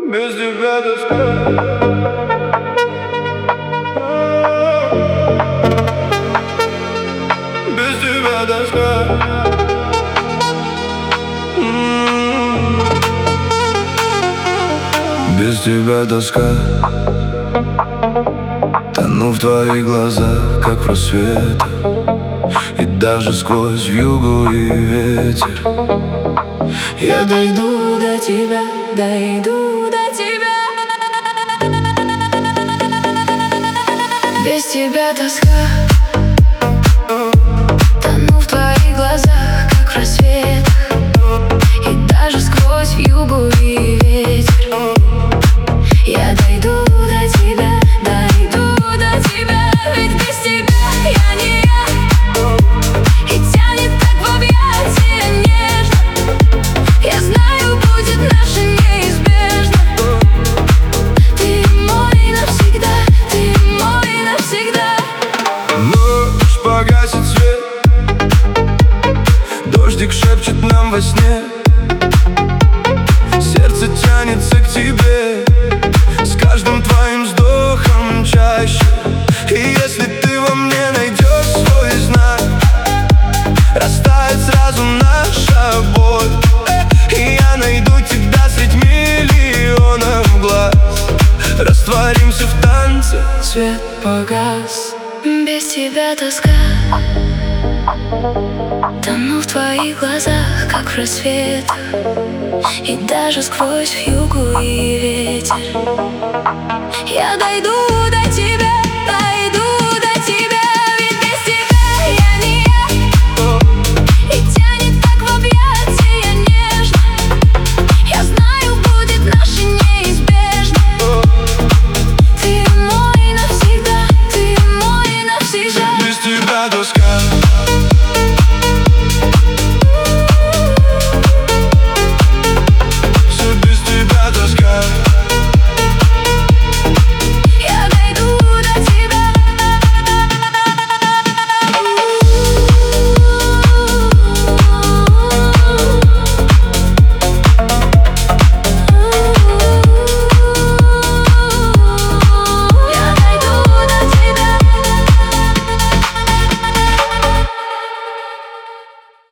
Без тебя тоска. Без тебя тоска. Без тебя тоска. Тону в твоих глазах, как в просветах, и даже сквозь вьюгу и ветер. Я дойду до тебя, дойду до тебя. Без тебя тоска. Тону в твоих глазах, как в рассветах, и даже сквозь вьюгу и ветер. Я дойду до тебя, дойду до тебя. Ведь без тебя я не я, и тянет так в объятия нежно. Я знаю, будет наше неизбежно. Ты мой навсегда, ты мой навсегда. Ночь погасит свет, дождик шепчет нам во сне. Сердце тянется к тебе с каждым твоим вздохом чаще. И если ты во мне найдешь свой знак, растает сразу наша боль. И я найду тебя средь миллионов глаз. Растворимся в танце. Свет погас. Без тебя тоска. Тону в твоих глазах, как в рассветах, и даже сквозь вьюгу и ветер. Я дойду